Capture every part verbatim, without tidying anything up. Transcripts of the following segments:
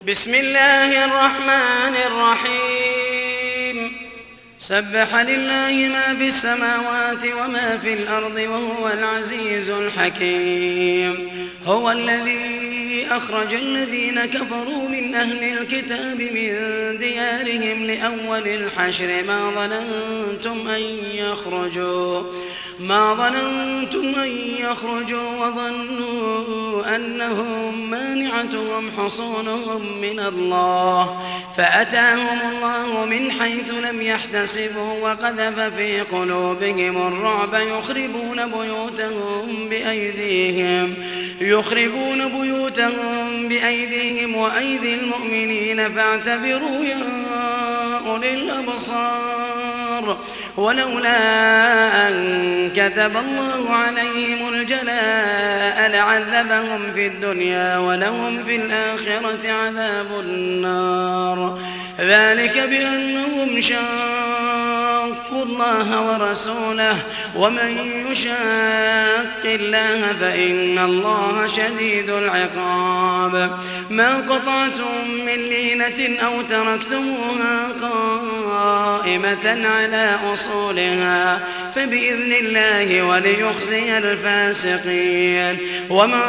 بسم الله الرحمن الرحيم سبح لله ما في السماوات وما في الأرض وهو العزيز الحكيم هو الذي أخرج الذين كفروا من أهل الكتاب من ديارهم لأول الحشر ما ظننتم أن يخرجوا ما ظننتم أن يخرجوا وظنوا أنهم مانعتهم حصونهم من الله فأتاهم الله من حيث لم يحتسبوا وقذف في قلوبهم الرعب يخربون بيوتهم بأيديهم يخربون بيوتهم بأيديهم وأيدي المؤمنين فاعتبروا يا أولي الأبصار ولولا أن كتب الله عليهم الجلاء لعذبهم في الدنيا ولهم في الآخرة عذاب النار ذلك بأنهم شاقوا الله ورسوله ومن يشاق الله فإن الله شديد العقاب ما قطعتم من لينة أو تركتموها قائمة على أصولها فبإذن الله وليخزي الفاسقين وما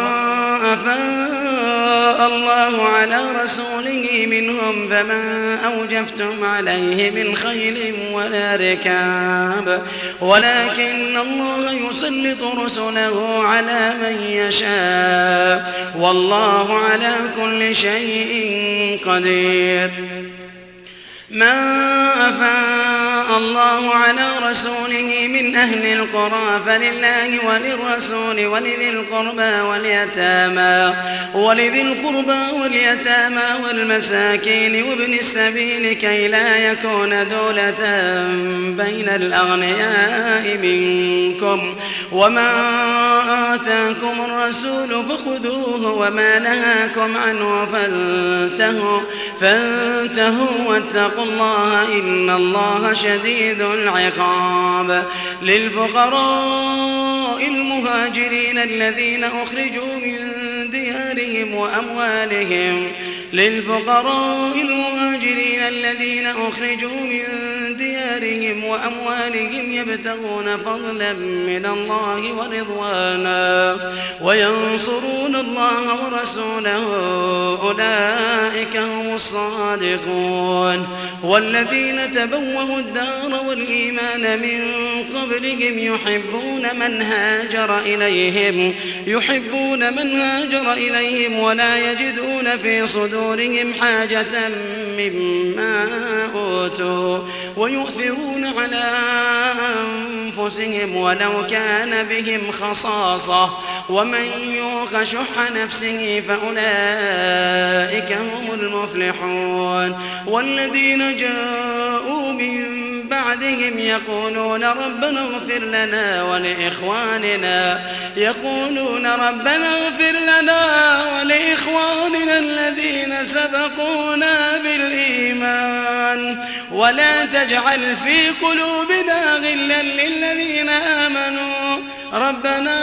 أفاء الله على رسوله منهم فمن أوجفتم عليه من خيل ولا ركاب ولكن الله يسلط رسله على من يشاء والله على كل شيء قدير ما أفاء الله على رسوله من أهل القرى فلله وللرسول ولذي القربى واليتامى ولذي القربى واليتامى والمساكين وابن السبيل كي لا يكون دولة بين الأغنياء منكم وما آتاكم الرسول فخذوه وما نهاكم عنه فانتهوا فانتهوا واتقوا الله إن الله شديد العقاب للفقراء المهاجرين الذين أخرجوا من ديارهم وأموالهم للفقراء المهاجرين الذين أخرجوا من ديارهم وأموالهم يبتغون فضلا من الله ورضوانا وينصرون الله ورسوله أولئك هم الصادقون والذين تبوأوا الدار والإيمان من قبلهم يحبون من هاجر إليهم يحبون من هاجر إليهم ولا يجدون في صدورهم حاجة مما أوتوا ويؤثرون على أنفسهم ولو كان بهم خصاصة ومن يوق شح نفسه فأولئك هم المفلحون والذين جاءوا من بعدهم يقولون ربنا اغفر لنا ولإخواننا يقولون ربنا اغفر لنا ولإخواننا الذين سبقونا بالإيمان ولا تجعل في قلوبنا غلا للذين آمنوا ربنا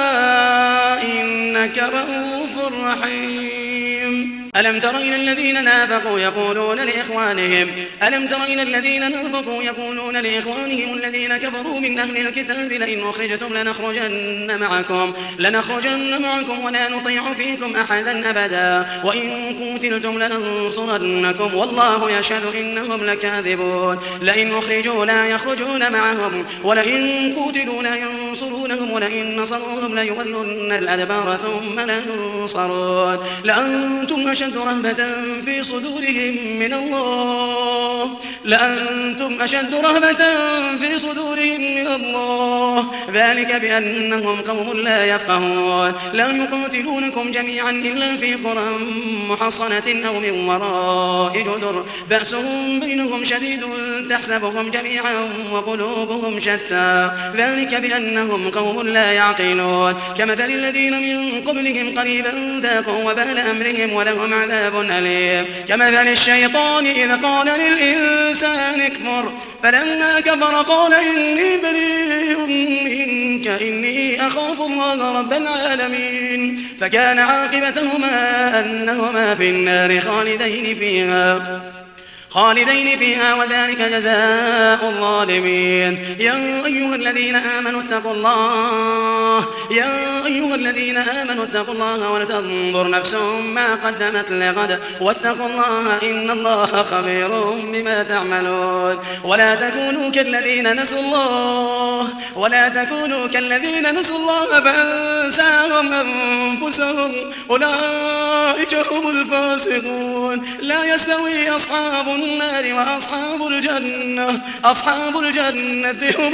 إنك رؤوف رحيم ألم تر إلى الذين نافقوا يقولون لإخوانهم ألم تر إلى الذين نافقوا يقولون لإخوانهم الذين كفروا من أهل الكتاب لئن أخرجتم لنخرجن معكم لنخرجن معكم ولا نطيع فيكم أحدا أبدا وإن قتلتم لننصرنكم والله يشهد إنهم لكاذبون لئن أخرجوا لا يخرجون معهم ولئن قتلوا لا ينصرونهم ولئن نصروهم ليولن الأدبار ثم لا ينصرون لأنتم أشد رهبة في صدورهم من الله لأنتم أشد رهبة في صدورهم من الله ذلك بأنهم قوم لا يفقهون لا يقاتلونكم جميعا إلا في قرى محصنة أو من وراء جدر بأسهم بينهم شديد تحسبهم جميعا وقلوبهم شتى ذلك بأنهم قوم لا يعقلون كمثل الذين من قبلهم قريبا ذاقوا وبال أمرهم ولهم ولهم عذاب أليم كمثل الشيطان إذ قال للإنسان اكفر فلما كفر قال إني بريء منك إني أخاف الله رب العالمين فكان عاقبتهما أنهما في النار خالدين فيها خالدين فيها وذلك جزاء الظالمين يا أيها الذين آمنوا اتقوا الله يا أيها الذين آمنوا اتقوا الله ولتنظر نفس ما قدمت لغد واتقوا الله إن الله خبير بما تعملون ولا تكونوا كالذين نسوا الله ولا تكونوا كالذين نسوا الله فأنساهم أنفسهم أولئك هم الفاسقون لا يستوي أصحاب النار وأصحاب الجنة أصحاب الجنة هم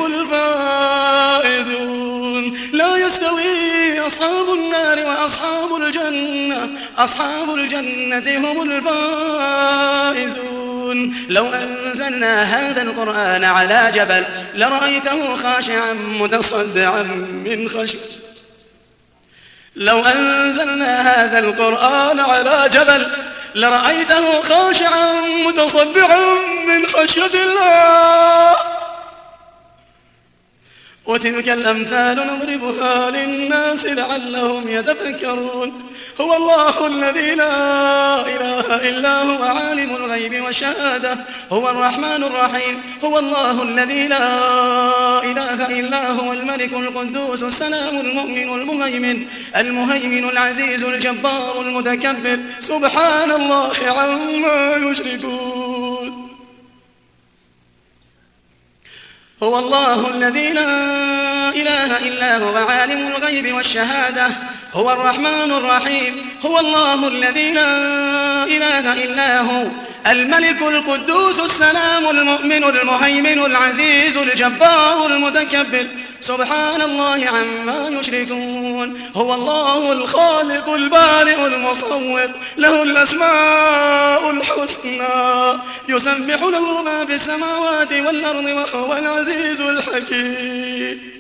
الفائزون لا يستوي أصحاب النار وأصحاب الجنة أصحاب الجنة هم الفائزون لو أنزلنا هذا القرآن على جبل لرأيته خاشعا متصدعا من خشية لو أنزلنا هذا القرآن على جبل لرأيته خاشعا متصدعا من خشية الله وتلك الأمثال نضربها للناس لعلهم يتفكرون هو الله الذي لا إله إلا هو عالم الغيب والشهادة هو الرحمن الرحيم هو الله الذي لا إله إلا هو الملك القدوس السلام المؤمن المهيمن المهيمن العزيز الجبار المتكبر سبحان الله عما يشركون هو الله الذي لا إله إلا هو عالم الغيب والشهادة هو الرحمن الرحيم هو الله الذي لا إله إلا هو الملك القدوس السلام المؤمن المهيمن العزيز الجبار المتكبر سبحان الله عما يشركون هو الله الخالق البارئ المصور له الأسماء الحسنى يسبح له ما في السماوات والأرض وهو العزيز الحكيم